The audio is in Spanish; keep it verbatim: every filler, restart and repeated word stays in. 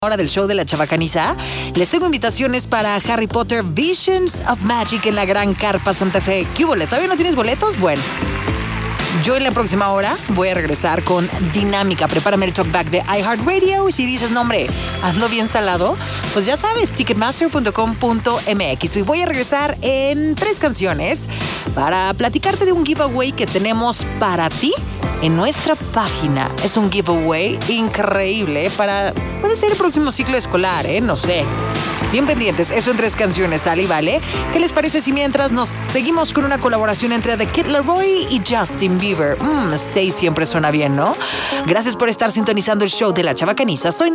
Hora del show de la Chabacaniza, les tengo invitaciones para Harry Potter Visions of Magic en la Gran Carpa Santa Fe. ¿Qué hubo? ¿Todavía no tienes boletos? Bueno, yo en la próxima hora voy a regresar con Dinámica. Prepárame el talkback de iHeartRadio y si dices, no hombre, ando bien salado, pues ya sabes, ticketmaster punto com punto m x. Y voy a regresar en tres canciones para platicarte de un giveaway que tenemos para ti en nuestra página. Es un giveaway increíble para, puede ser el próximo ciclo escolar, ¿eh? No sé. Bien pendientes, eso en tres canciones, ¿sale y vale? ¿Qué les parece si mientras nos seguimos con una colaboración entre The Kid Laroi y Justin Bieber? Mmm, Stay siempre suena bien, ¿no? Gracias por estar sintonizando el show de la Chabacaniza. Soy